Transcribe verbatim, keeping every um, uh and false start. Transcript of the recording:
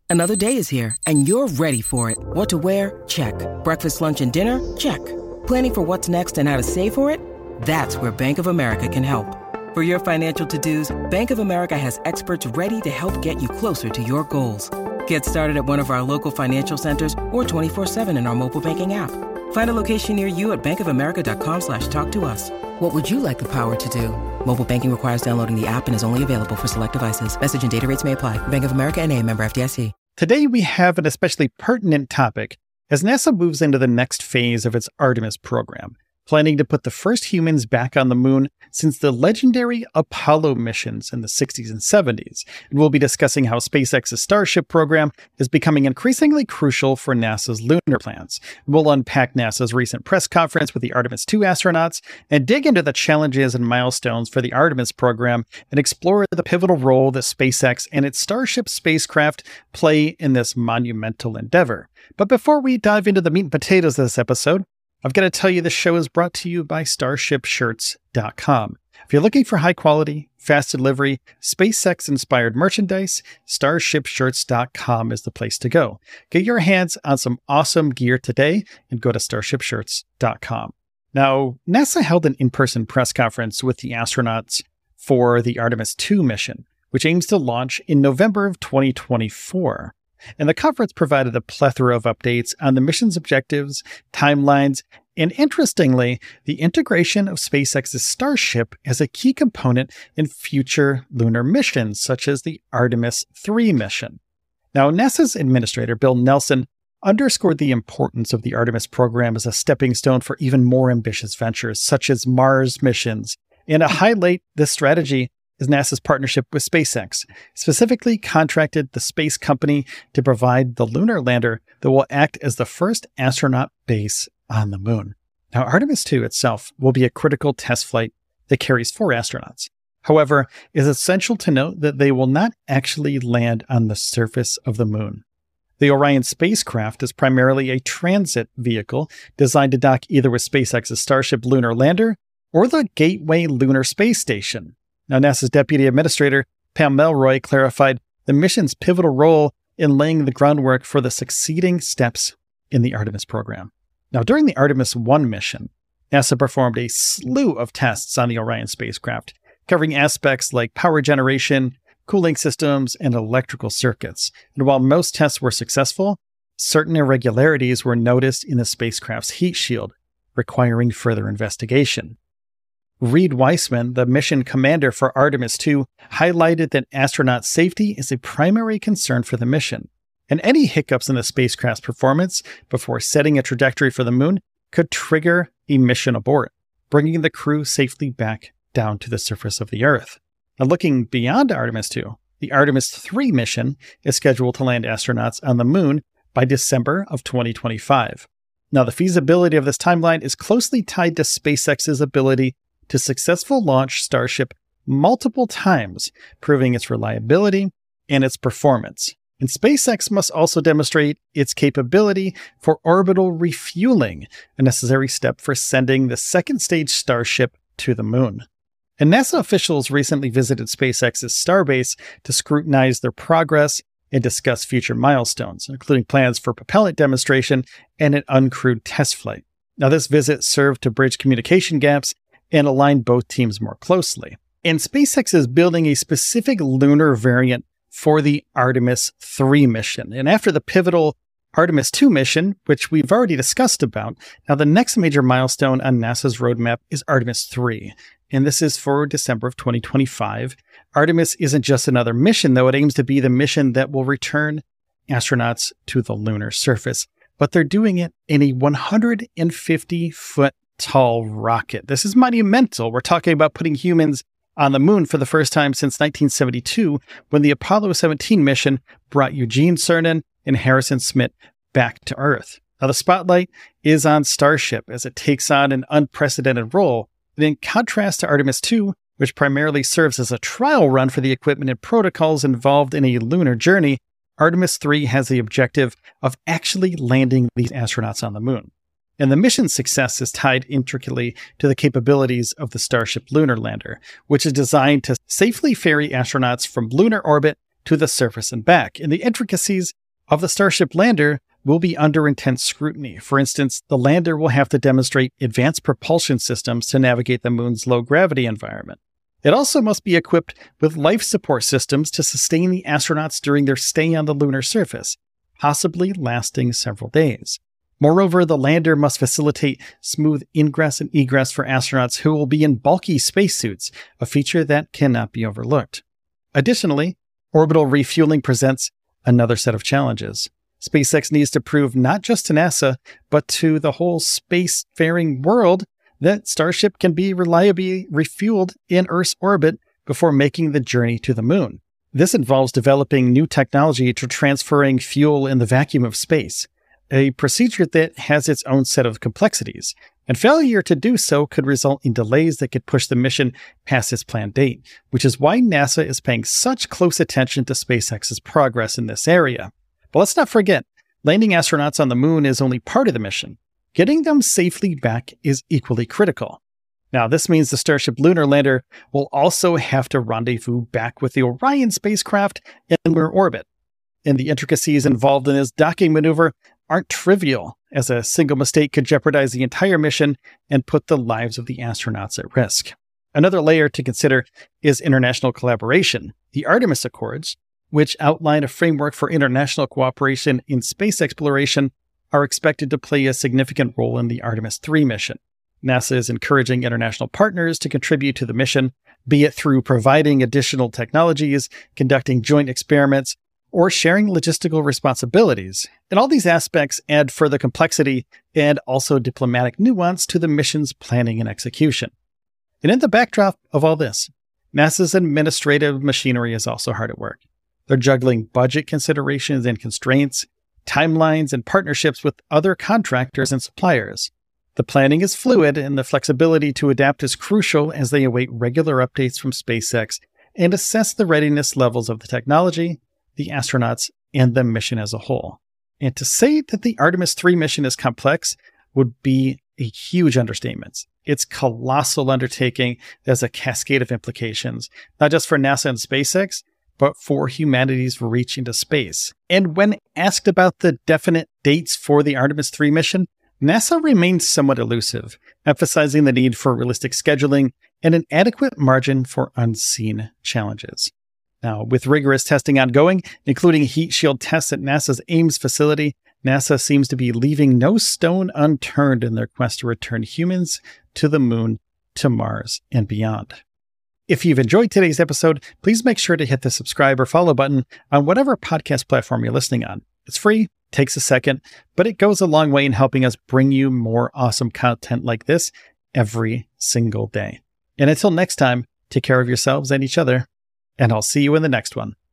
Another day is here, and you're ready for it. What to wear? Check. Breakfast, lunch, and dinner? Check. Planning for what's next and how to save for it? That's where Bank of America can help. For your financial to-dos, Bank of America has experts ready to help get you closer to your goals. Get started at one of our local financial centers or twenty-four seven in our mobile banking app. Find a location near you at bankofamerica.com slash talk to us. What would you like the power to do? Mobile banking requires downloading the app and is only available for select devices. Message and data rates may apply. Bank of America N A, member F D I C. Today we have an especially pertinent topic as NASA moves into the next phase of its Artemis program, planning to put the first humans back on the moon since the legendary Apollo missions in the sixties and seventies. And we'll be discussing how SpaceX's Starship program is becoming increasingly crucial for NASA's lunar plans. We'll unpack NASA's recent press conference with the Artemis two astronauts and dig into the challenges and milestones for the Artemis program and explore the pivotal role that SpaceX and its Starship spacecraft play in this monumental endeavor. But before we dive into the meat and potatoes of this episode, I've got to tell you this show is brought to you by Starship Shirts dot com. If you're looking for high quality, fast delivery, SpaceX-inspired merchandise, Starship Shirts dot com is the place to go. Get your hands on some awesome gear today and go to Starship Shirts dot com. Now, NASA held an in-person press conference with the astronauts for the Artemis two mission, which aims to launch in November of twenty twenty-four. And the conference provided a plethora of updates on the mission's objectives, timelines, and interestingly, the integration of SpaceX's Starship as a key component in future lunar missions, such as the Artemis three mission. Now, NASA's administrator, Bill Nelson, underscored the importance of the Artemis program as a stepping stone for even more ambitious ventures, such as Mars missions, and to highlight this strategy is NASA's partnership with SpaceX, specifically contracted the space company to provide the lunar lander that will act as the first astronaut base on the moon. Now, Artemis two itself will be a critical test flight that carries four astronauts. However, it is essential to note that they will not actually land on the surface of the moon. The Orion spacecraft is primarily a transit vehicle designed to dock either with SpaceX's Starship lunar lander or the Gateway Lunar Space Station. Now, NASA's Deputy Administrator, Pam Melroy, clarified the mission's pivotal role in laying the groundwork for the succeeding steps in the Artemis program. Now, during the Artemis one mission, NASA performed a slew of tests on the Orion spacecraft, covering aspects like power generation, cooling systems, and electrical circuits. And while most tests were successful, certain irregularities were noticed in the spacecraft's heat shield, requiring further investigation. Reed Weissman, the mission commander for Artemis two, highlighted that astronaut safety is a primary concern for the mission, and any hiccups in the spacecraft's performance before setting a trajectory for the moon could trigger a mission abort, bringing the crew safely back down to the surface of the Earth. Now, looking beyond Artemis two, the Artemis three mission is scheduled to land astronauts on the moon by December of twenty twenty-five. Now, the feasibility of this timeline is closely tied to SpaceX's ability to successfully launch Starship multiple times, proving its reliability and its performance. And SpaceX must also demonstrate its capability for orbital refueling, a necessary step for sending the second stage Starship to the moon. And NASA officials recently visited SpaceX's Starbase to scrutinize their progress and discuss future milestones, including plans for propellant demonstration and an uncrewed test flight. Now, this visit served to bridge communication gaps and align both teams more closely. And SpaceX is building a specific lunar variant for the Artemis three mission. And after the pivotal Artemis two mission, which we've already discussed about, now the next major milestone on NASA's roadmap is Artemis three. And this is for December of twenty twenty-five. Artemis isn't just another mission, though. It aims to be the mission that will return astronauts to the lunar surface. But they're doing it in a one hundred fifty foot tall rocket. This is monumental. We're talking about putting humans on the moon for the first time since nineteen seventy-two, when the Apollo seventeen mission brought Eugene Cernan and Harrison Schmitt back to Earth. Now, the spotlight is on Starship as it takes on an unprecedented role. And in contrast to Artemis two, which primarily serves as a trial run for the equipment and protocols involved in a lunar journey, Artemis three has the objective of actually landing these astronauts on the moon. And the mission's success is tied intricately to the capabilities of the Starship lunar lander, which is designed to safely ferry astronauts from lunar orbit to the surface and back, and the intricacies of the Starship lander will be under intense scrutiny. For instance, the lander will have to demonstrate advanced propulsion systems to navigate the moon's low-gravity environment. It also must be equipped with life support systems to sustain the astronauts during their stay on the lunar surface, possibly lasting several days. Moreover, the lander must facilitate smooth ingress and egress for astronauts who will be in bulky spacesuits, a feature that cannot be overlooked. Additionally, orbital refueling presents another set of challenges. SpaceX needs to prove not just to NASA, but to the whole spacefaring world that Starship can be reliably refueled in Earth's orbit before making the journey to the moon. This involves developing new technology to transferring fuel in the vacuum of space, a procedure that has its own set of complexities, and failure to do so could result in delays that could push the mission past its planned date, which is why NASA is paying such close attention to SpaceX's progress in this area. But let's not forget, landing astronauts on the moon is only part of the mission. Getting them safely back is equally critical. Now, this means the Starship lunar lander will also have to rendezvous back with the Orion spacecraft in lunar orbit. And the intricacies involved in this docking maneuver aren't trivial, as a single mistake could jeopardize the entire mission and put the lives of the astronauts at risk. Another layer to consider is international collaboration. The Artemis Accords, which outline a framework for international cooperation in space exploration, are expected to play a significant role in the Artemis three mission. NASA is encouraging international partners to contribute to the mission, be it through providing additional technologies, conducting joint experiments, or sharing logistical responsibilities. And all these aspects add further complexity and also diplomatic nuance to the mission's planning and execution. And in the backdrop of all this, NASA's administrative machinery is also hard at work. They're juggling budget considerations and constraints, timelines, and partnerships with other contractors and suppliers. The planning is fluid, and the flexibility to adapt is crucial as they await regular updates from SpaceX and assess the readiness levels of the technology, the astronauts, and the mission as a whole. And to say that the Artemis three mission is complex would be a huge understatement. It's a colossal undertaking that has a cascade of implications, not just for NASA and SpaceX, but for humanity's reach into space. And when asked about the definite dates for the Artemis three mission, NASA remains somewhat elusive, emphasizing the need for realistic scheduling and an adequate margin for unseen challenges. Now, with rigorous testing ongoing, including heat shield tests at NASA's Ames facility, NASA seems to be leaving no stone unturned in their quest to return humans to the moon, to Mars, and beyond. If you've enjoyed today's episode, please make sure to hit the subscribe or follow button on whatever podcast platform you're listening on. It's free, takes a second, but it goes a long way in helping us bring you more awesome content like this every single day. And until next time, take care of yourselves and each other, and I'll see you in the next one.